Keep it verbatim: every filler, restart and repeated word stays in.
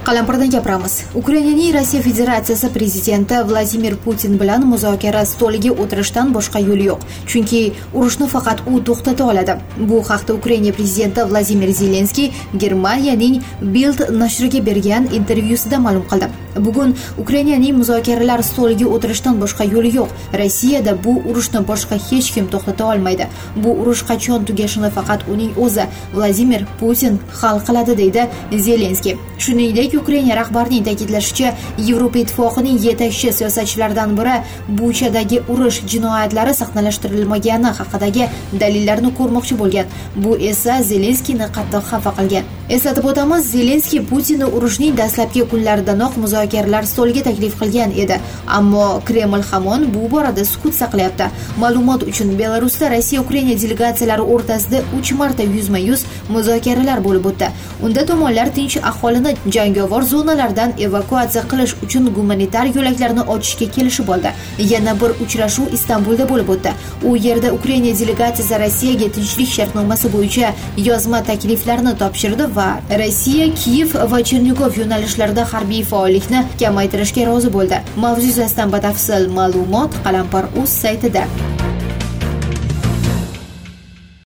Qalampardan gapiramiz. Ukrainaning Rossiya Federatsiyasi prezidenti Vladimir Putin bilan muzokara stoliga o'tirishdan boshqa yo'l yo'q. Chunki urushni faqat u to'xtata oladi. Bu haqda Ukraina prezidenti Vladimir Zelenskiy Germaniyaning Bild nashriga bergan intervyusida ma'lum qildi. Bugun Ukrainaning muzokaralar stoliga o'tirishdan boshqa yo'li yo'q. Rossiyada bu urushni boshqa hech kim to'xtata olmaydi. Bu urush qachon tugashini faqat uning o'zi Vladimir Putin hal qiladi, deydi Zelenskiy. Shuningdek, Ukraina rahbarining ta'kidlashicha, Yevropa ittifoqining yetakchi siyosatchilaridan biri Buchadagi urush jinoyatlari sahnalashtirilmagani haqidagi dalillarni ko'rmoqchi bo'lgan. Bu esa Zelenskiyni qattiq xafa qilgan. Eslatib o'tamiz, Zelenskiy Putinni urushning dastlabki kunlaridanoq muzokaralar stoliga taklif qilgan edi. Ammo Kreml hamon bu borada sukut saqlayapti. Ma'lumot uchun, Belarusda Rossiya-Ukraina delegatsiyalari o'rtasida uch marta yuzma-yuz muzokaralar bo'lib o'tdi. Unda tomonlar tinch aholini jangovar zonalardan evakuatsiya qilish uchun gumanitar yo'laklarni ochishga kelishib oldi. Yana bir uchrashuv Istanbulda bo'lib o'tdi. U yerda Ukraina delegatsiyasi Rossiyaga tinchlik shartnomasi bo'yicha yozma takliflarni topshirdi va Rossiya Kiyev va Chernigov yo'nalishlarida harbiy faollikni kamaytirishga rozi bo'ldi. Mavzu yuzasidan batafsil ma'lumot Qalampar.uz saytida.